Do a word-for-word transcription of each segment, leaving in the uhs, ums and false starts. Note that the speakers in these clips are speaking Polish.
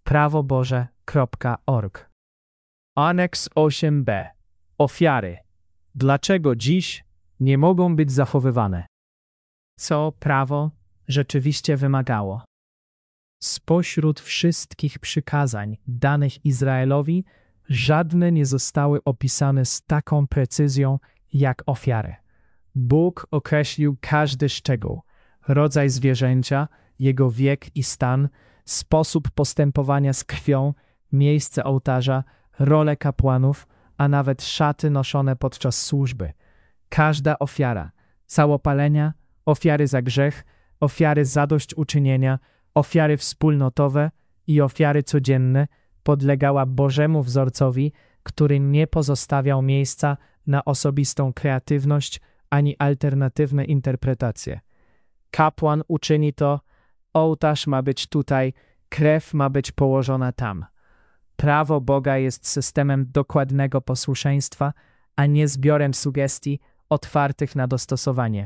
prawo boże kropka org. Aneks osiem b. Ofiary. Dlaczego dziś nie mogą być zachowywane? Co prawo rzeczywiście wymagało? Spośród wszystkich przykazań danych Izraelowi, żadne nie zostały opisane z taką precyzją jak ofiary. Bóg określił każdy szczegół, rodzaj zwierzęcia, jego wiek i stan, sposób postępowania z krwią, miejsce ołtarza, rolę kapłanów, a nawet szaty noszone podczas służby. Każda ofiara, całopalenia, ofiary za grzech, ofiary zadośćuczynienia, ofiary wspólnotowe i ofiary codzienne podlegała Bożemu wzorcowi, który nie pozostawiał miejsca na osobistą kreatywność ani alternatywne interpretacje. Kapłan uczyni to, ołtarz ma być tutaj, krew ma być położona tam. Prawo Boga jest systemem dokładnego posłuszeństwa, a nie zbiorem sugestii otwartych na dostosowanie.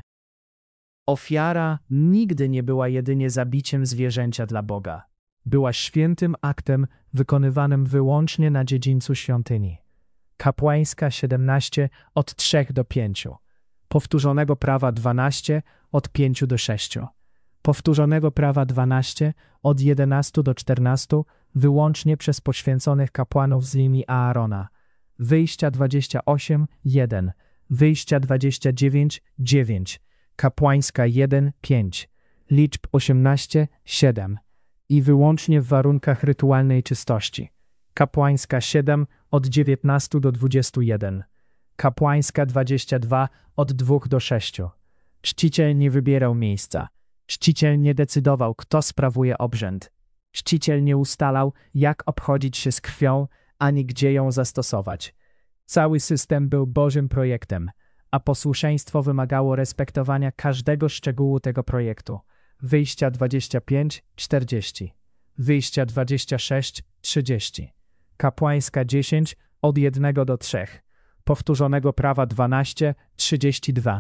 Ofiara nigdy nie była jedynie zabiciem zwierzęcia dla Boga. Była świętym aktem wykonywanym wyłącznie na dziedzińcu świątyni. Kapłańska siedemnaście od trzech do pięciu. Powtórzonego prawa dwanaście od pięciu do sześciu. Powtórzonego prawa dwanaście od jedenastu do czternastu wyłącznie przez poświęconych kapłanów z linii Aarona. Wyjścia dwadzieścia osiem jeden. Wyjścia dwadzieścia dziewięć dziewięć. Kapłańska jeden pięć. Liczb osiemnaście siedem. I wyłącznie w warunkach rytualnej czystości. Kapłańska siedem od dziewiętnastu do dwudziestu jeden. Kapłańska dwadzieścia dwa od dwóch do sześciu. Czciciel nie wybierał miejsca. Czciciel nie decydował, kto sprawuje obrzęd. Czciciel nie ustalał, jak obchodzić się z krwią, ani gdzie ją zastosować. Cały system był Bożym projektem, a posłuszeństwo wymagało respektowania każdego szczegółu tego projektu. Wyjścia dwadzieścia pięć czterdzieści. Wyjścia dwadzieścia sześć trzydzieści. Kapłańska dziesięć od jednego do trzech. Powtórzonego prawa dwanaście trzydzieści dwa.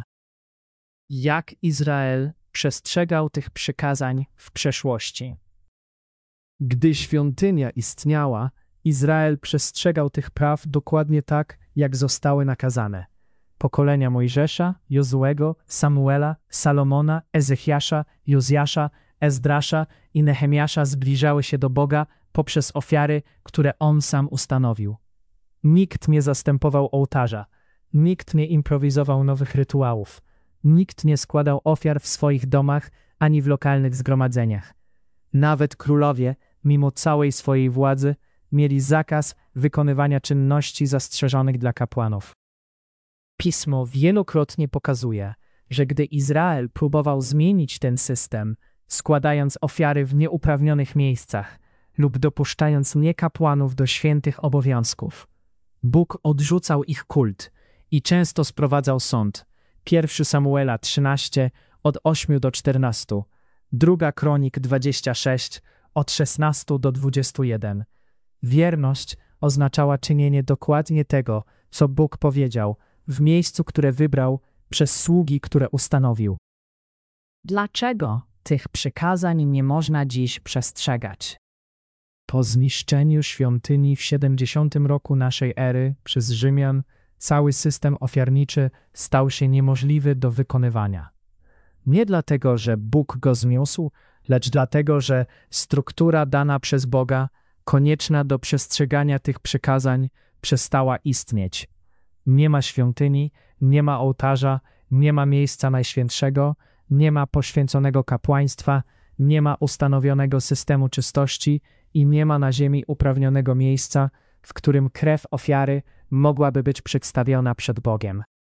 Jak Izrael przestrzegał tych przykazań w przeszłości? Gdy świątynia istniała, Izrael przestrzegał tych praw dokładnie tak, jak zostały nakazane. Pokolenia Mojżesza, Jozuego, Samuela, Salomona, Ezechiasza, Jozjasza, Ezdrasza i Nehemiasza zbliżały się do Boga poprzez ofiary, które On sam ustanowił. Nikt nie zastępował ołtarza, nikt nie improwizował nowych rytuałów, nikt nie składał ofiar w swoich domach ani w lokalnych zgromadzeniach. Nawet królowie, mimo całej swojej władzy, mieli zakaz wykonywania czynności zastrzeżonych dla kapłanów. Pismo wielokrotnie pokazuje, że gdy Izrael próbował zmienić ten system, składając ofiary w nieuprawnionych miejscach lub dopuszczając niekapłanów do świętych obowiązków, Bóg odrzucał ich kult i często sprowadzał sąd. Pierwszy Samuela trzynaście od ośmiu do czternastu, druga Kronik dwadzieścia sześć od szesnastu do dwudziestu jeden. Wierność oznaczała czynienie dokładnie tego, co Bóg powiedział, w miejscu, które wybrał, przez sługi, które ustanowił. Dlaczego tych przykazań nie można dziś przestrzegać? Po zniszczeniu świątyni w siedemdziesiątym roku naszej ery przez Rzymian, cały system ofiarniczy stał się niemożliwy do wykonywania. Nie dlatego, że Bóg go zmiósł, lecz dlatego, że struktura dana przez Boga, konieczna do przestrzegania tych przykazań, przestała istnieć. Nie ma świątyni, nie ma ołtarza, nie ma miejsca najświętszego, nie ma poświęconego kapłaństwa, nie ma ustanowionego systemu czystości i nie ma na ziemi uprawnionego miejsca, w którym krew ofiary mogłaby być przedstawiona przed Bogiem.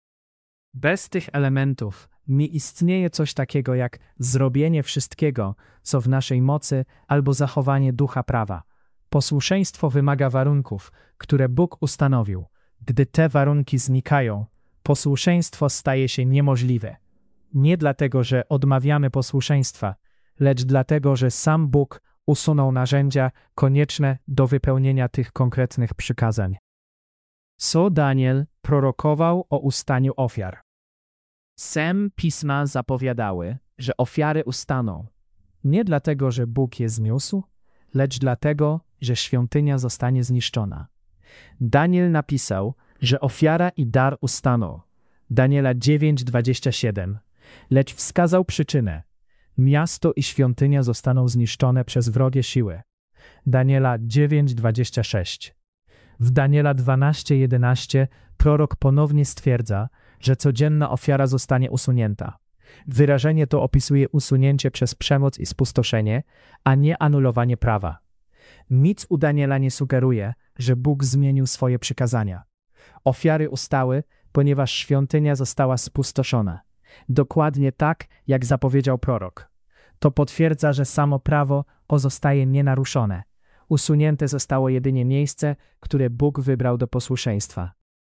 Bez tych elementów nie istnieje coś takiego jak zrobienie wszystkiego, co w naszej mocy, albo zachowanie ducha prawa. Posłuszeństwo wymaga warunków, które Bóg ustanowił. Gdy te warunki znikają, posłuszeństwo staje się niemożliwe. Nie dlatego, że odmawiamy posłuszeństwa, lecz dlatego, że sam Bóg usunął narzędzia konieczne do wypełnienia tych konkretnych przykazań. Co Daniel prorokował o ustaniu ofiar? Sem pisma zapowiadały, że ofiary ustaną. Nie dlatego, że Bóg je zniósł, lecz dlatego, że świątynia zostanie zniszczona. Daniel napisał, że ofiara i dar ustaną. Daniela dziewięć dwadzieścia siedem. Lecz wskazał przyczynę. Miasto i świątynia zostaną zniszczone przez wrogie siły. Daniela dziewięć dwadzieścia sześć. W Daniela dwanaście jedenaście prorok ponownie stwierdza, że codzienna ofiara zostanie usunięta. Wyrażenie to opisuje usunięcie przez przemoc i spustoszenie, a nie anulowanie prawa. Nic u Daniela nie sugeruje, że Bóg zmienił swoje przykazania. Ofiary ustały, ponieważ świątynia została spustoszona. Dokładnie tak, jak zapowiedział prorok. To potwierdza, że samo prawo pozostaje nienaruszone. Usunięte zostało jedynie miejsce, które Bóg wybrał do posłuszeństwa.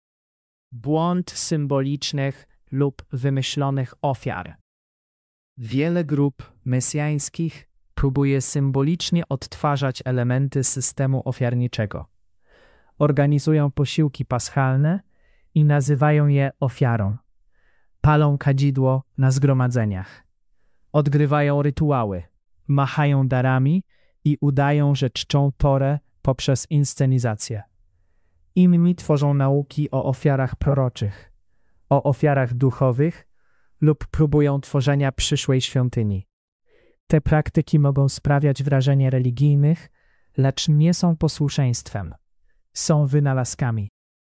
Błąd symbolicznych lub wymyślonych ofiar. Wiele grup mesjańskich próbuje symbolicznie odtwarzać elementy systemu ofiarniczego. Organizują posiłki paschalne i nazywają je ofiarą. Palą kadzidło na zgromadzeniach. Odgrywają rytuały, machają darami i udają, że czczą Torę poprzez inscenizację. Inni tworzą nauki o ofiarach proroczych, o ofiarach duchowych lub próbują tworzenia przyszłej świątyni. Te praktyki mogą sprawiać wrażenie religijnych, lecz nie są posłuszeństwem. Są wynalazkami.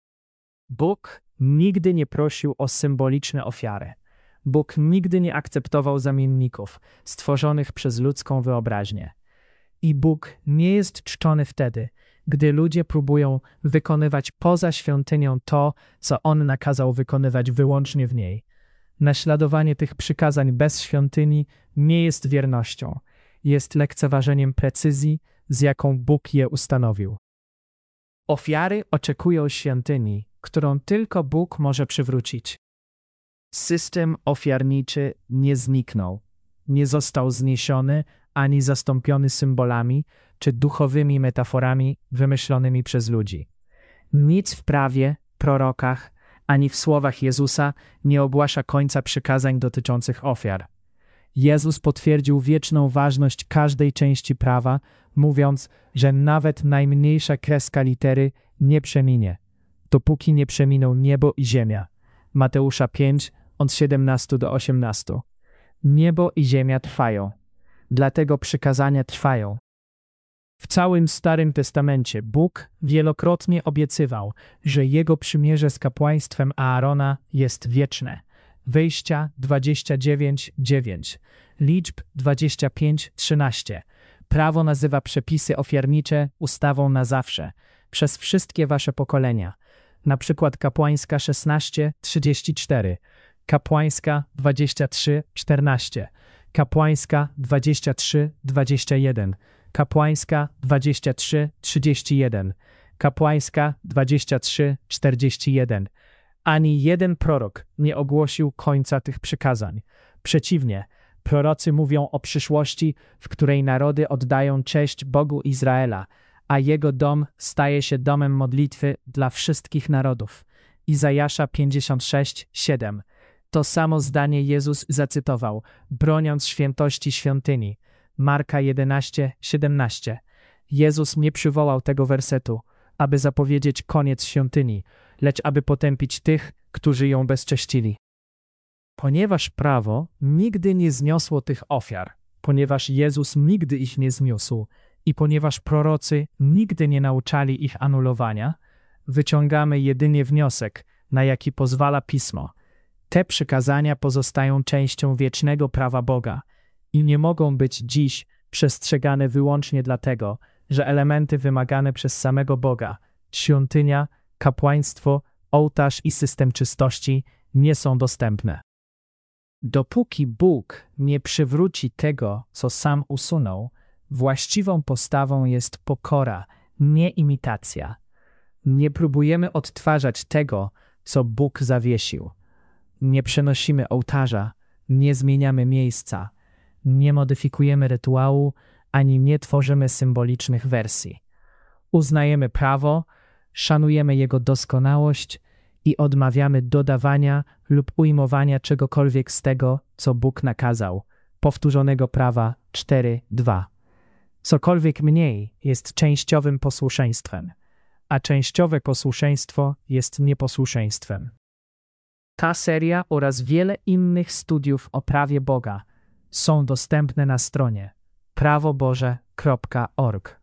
Bóg nigdy nie prosił o symboliczne ofiary. Bóg nigdy nie akceptował zamienników stworzonych przez ludzką wyobraźnię. I Bóg nie jest czczony wtedy, gdy ludzie próbują wykonywać poza świątynią to, co On nakazał wykonywać wyłącznie w niej. Naśladowanie tych przykazań bez świątyni nie jest wiernością, jest lekceważeniem precyzji, z jaką Bóg je ustanowił. Ofiary oczekują świątyni, którą tylko Bóg może przywrócić. System ofiarniczy nie zniknął, nie został zniesiony ani zastąpiony symbolami czy duchowymi metaforami wymyślonymi przez ludzi. Nic w prawie, prorokach, ani w słowach Jezusa nie ogłasza końca przykazań dotyczących ofiar. Jezus potwierdził wieczną ważność każdej części prawa, mówiąc, że nawet najmniejsza kreska litery nie przeminie, dopóki nie przeminą niebo i ziemia. Mateusza pięć, od siedemnastego do osiemnastego. Niebo i ziemia trwają, dlatego przykazania trwają. W całym Starym Testamencie Bóg wielokrotnie obiecywał, że Jego przymierze z kapłaństwem Aarona jest wieczne. Wyjścia dwadzieścia dziewięć dziewięć, Liczb dwadzieścia pięć trzynaście. Prawo nazywa przepisy ofiarnicze ustawą na zawsze, przez wszystkie wasze pokolenia. Na przykład kapłańska szesnaście trzydzieści cztery, kapłańska dwadzieścia trzy czternaście, kapłańska dwadzieścia trzy dwadzieścia jeden, kapłańska dwadzieścia trzy trzydzieści jeden, kapłańska dwadzieścia trzy czterdzieści jeden. Ani jeden prorok nie ogłosił końca tych przykazań. Przeciwnie, prorocy mówią o przyszłości, w której narody oddają cześć Bogu Izraela, a Jego dom staje się domem modlitwy dla wszystkich narodów. Izajasza pięćdziesiąt sześć siedem. To samo zdanie Jezus zacytował, broniąc świętości świątyni. Marka jedenaście siedemnaście. Jezus nie przywołał tego wersetu, aby zapowiedzieć koniec świątyni, lecz aby potępić tych, którzy ją bezcześcili. Ponieważ prawo nigdy nie zniosło tych ofiar, ponieważ Jezus nigdy ich nie zniósł i ponieważ prorocy nigdy nie nauczali ich anulowania, wyciągamy jedynie wniosek, na jaki pozwala Pismo. Te przykazania pozostają częścią wiecznego prawa Boga i nie mogą być dziś przestrzegane wyłącznie dlatego, że elementy wymagane przez samego Boga, świątynia, kapłaństwo, ołtarz i system czystości nie są dostępne. Dopóki Bóg nie przywróci tego, co sam usunął, właściwą postawą jest pokora, nie imitacja. Nie próbujemy odtwarzać tego, co Bóg zawiesił. Nie przenosimy ołtarza, nie zmieniamy miejsca, nie modyfikujemy rytuału, ani nie tworzymy symbolicznych wersji. Uznajemy prawo, szanujemy jego doskonałość i odmawiamy dodawania lub ujmowania czegokolwiek z tego, co Bóg nakazał. Powtórzonego prawa cztery dwa. Cokolwiek mniej jest częściowym posłuszeństwem, a częściowe posłuszeństwo jest nieposłuszeństwem. Ta seria oraz wiele innych studiów o prawie Boga są dostępne na stronie prawo boże kropka org.